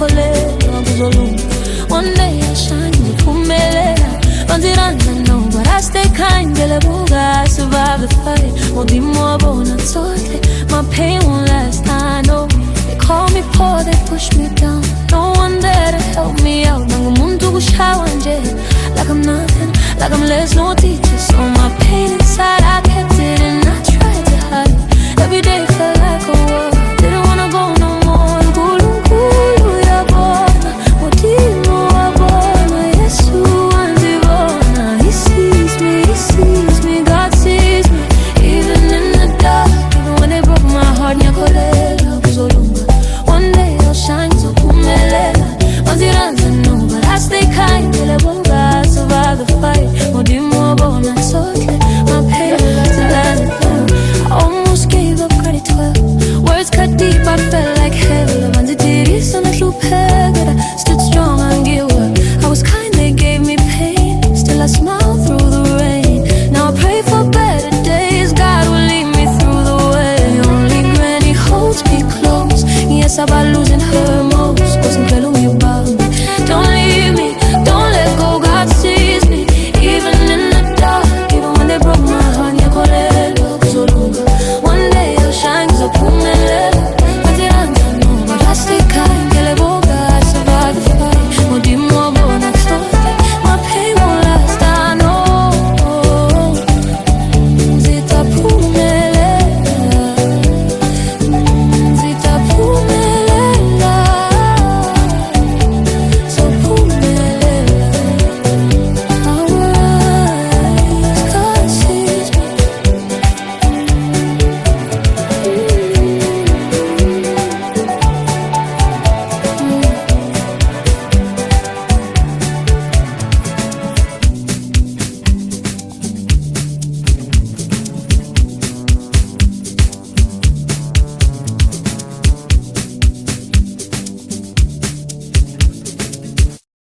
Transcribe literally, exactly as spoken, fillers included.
ngikholelwa kuzolunga. One day I'll shine, ngiphumelela. Banziranda no, but I stay kind. Ngelebuka, I survive the fight. Modimo abona totally. My pain won't last, I know. They call me poor, they push me down. No one there to help me out. Nangumuntu kushawa nje, like I'm nothing, like I'm less no teeth.